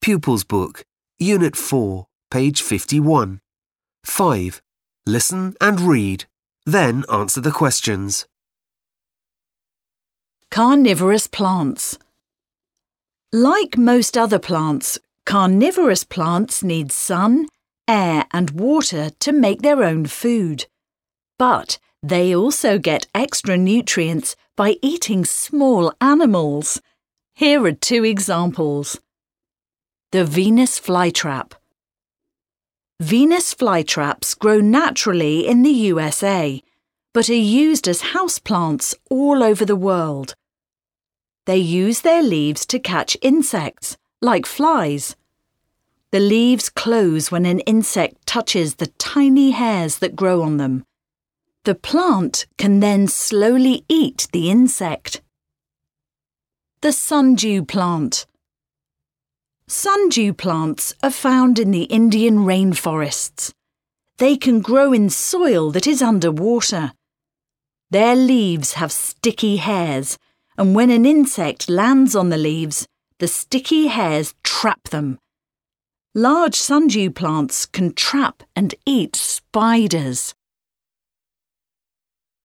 Pupils Book, Unit 4, page 51. 5. Listen and read. Then answer the questions. Carnivorous plants. Like most other plants, carnivorous plants need sun, air and water to make their own food. But they also get extra nutrients by eating small animals. Here are 2 examples. The Venus flytrap. Venus flytraps grow naturally in the USA, but are used as houseplants all over the world. They use their leaves to catch insects, like flies. The leaves close when an insect touches the tiny hairs that grow on them. The plant can then slowly eat the insect. The sundew plant. Sundew plants are found in the Indian rainforests. They can grow in soil that is underwater. Their leaves have sticky hairs, and when an insect lands on the leaves, the sticky hairs trap them. Large sundew plants can trap and eat spiders.